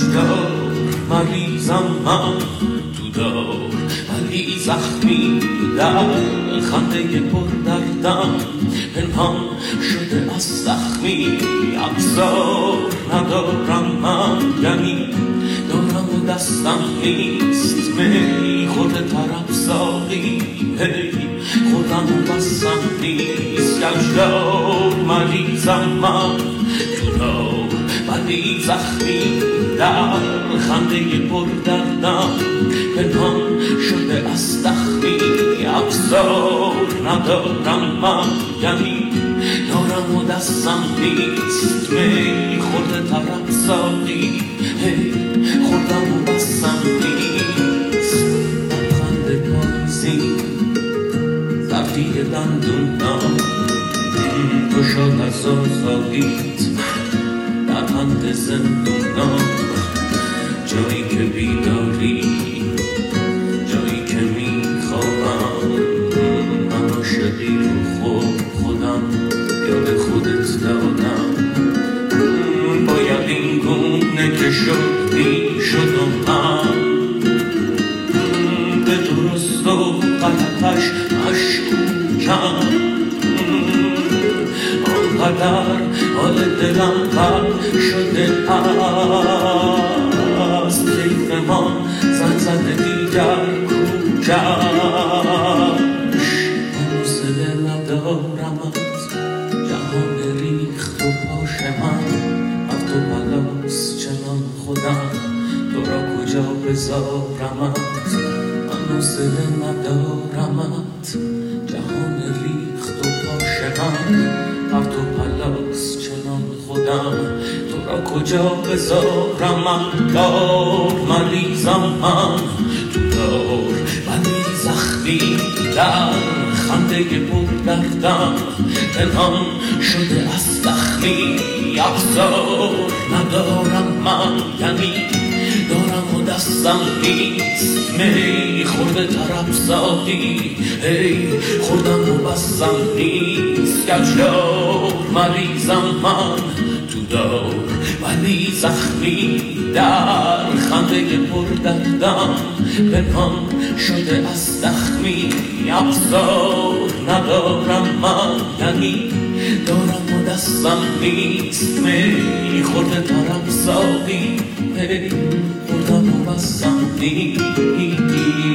کجدار مریضم من تو دار ولی زخمی در خنده پر دردم پنهان شده از زخمی ابزار ندارم من یعنی دارم و دستم نیست می خورده طرف ساقی هی خوردم و بستم نیست کجدار مریضم من تو دار ولی زخمی در خنده پر دردم پنهان شده از زخمی ابزار ندارم من یعنی دارم و دستم نیست می خورده طرف ساقی هی خوردم و بستم نیست لبخند پاییزی زفتی دندونم تو شاد از آزادیت لبخند زندونم جایی که بیداری جایی که میخوابم من عاشقی رو خودم یاد خودت دادم باید این گونه که شد میشد و من به درست و غلطش مشکوکم آنقدر حال دلم بد شده است کیف ما زن زده دیگر کوکش حوصله ندارم از جهان ریخت و پاش من از تو پلاس چنان خودم تو را کجا بذارم من حوصله ندارم از جهان ریخت و پاش من از تو پلاس چنان خودم تو را کجا بذارم من دار مریضم من تو دار ولی زخمی در خنده پر دردم پنهان شده از زخمی ابزار ندارم من یعنی دارم و دستم نیست می خورده طرف ساقی هی خوردم و بستم نیست کجدار مریضم من تو دار ولی زخمی در خنده پر دردم پنهان شده از زخمی ابزار ندارم من یعنی دارم و دستم نیست می خورده طرف ساقی هی خوردم و بستم نیست